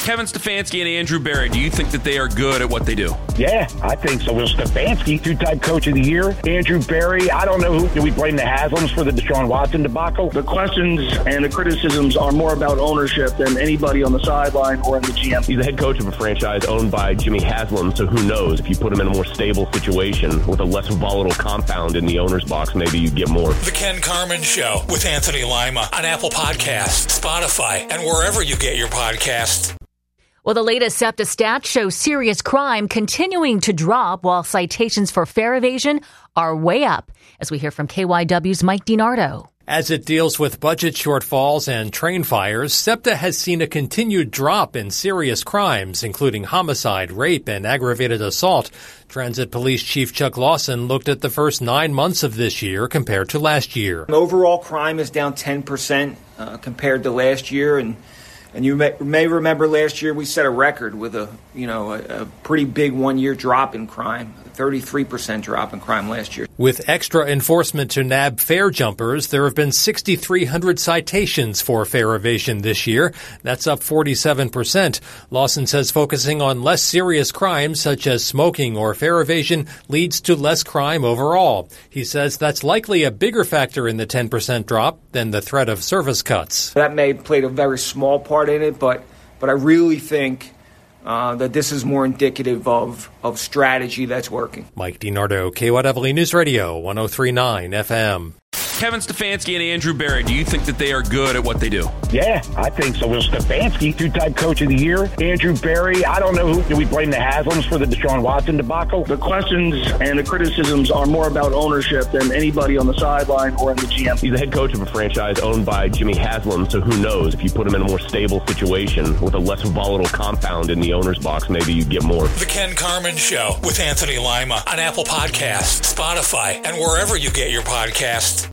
Kevin Stefanski and Andrew Berry, do you think that they are good at what they do? Yeah, I think so. Well, Stefanski, two-time coach of the year. Andrew Berry, I don't know who. Do we blame the Haslams for the Deshaun Watson debacle? The questions and the criticisms are more about ownership than anybody on the sideline or in the GM. He's the head coach of a franchise owned by Jimmy Haslam, so who knows? If you put him in a more stable situation with a less volatile compound in the owner's box, maybe you get more. The Ken Carman Show with Anthony Lima on Apple Podcasts, Spotify, and wherever you get your podcasts. Well, the latest SEPTA stats show serious crime continuing to drop while citations for fare evasion are way up, as we hear from KYW's Mike DiNardo. As it deals with budget shortfalls and train fires, SEPTA has seen a continued drop in serious crimes, including homicide, rape, and aggravated assault. Transit Police Chief Chuck Lawson looked at the first 9 months of this year compared to last year. Overall crime is down 10% compared to last year, and you may remember last year we set a record with a pretty big one-year drop in crime, a 33% drop in crime last year. With extra enforcement to nab fare jumpers, there have been 6,300 citations for fare evasion this year. That's up 47%. Lawson says focusing on less serious crimes such as smoking or fare evasion leads to less crime overall. He says that's likely a bigger factor in the 10% drop than the threat of service cuts. That may have played a very small part in it, but I really think that this is more indicative of strategy that's working. Mike DiNardo, KYW News Radio, 103.9 FM. Kevin Stefanski and Andrew Berry, do you think that they are good at what they do? Yeah, I think so. Well, Stefanski, two-time coach of the year. Andrew Berry, I don't know who. Do we blame the Haslams for the Deshaun Watson debacle? The questions and the criticisms are more about ownership than anybody on the sideline or in the GM. He's the head coach of a franchise owned by Jimmy Haslam, so who knows? If you put him in a more stable situation with a less volatile compound in the owner's box, maybe you get more. The Ken Carman Show with Anthony Lima on Apple Podcasts, Spotify, and wherever you get your podcasts.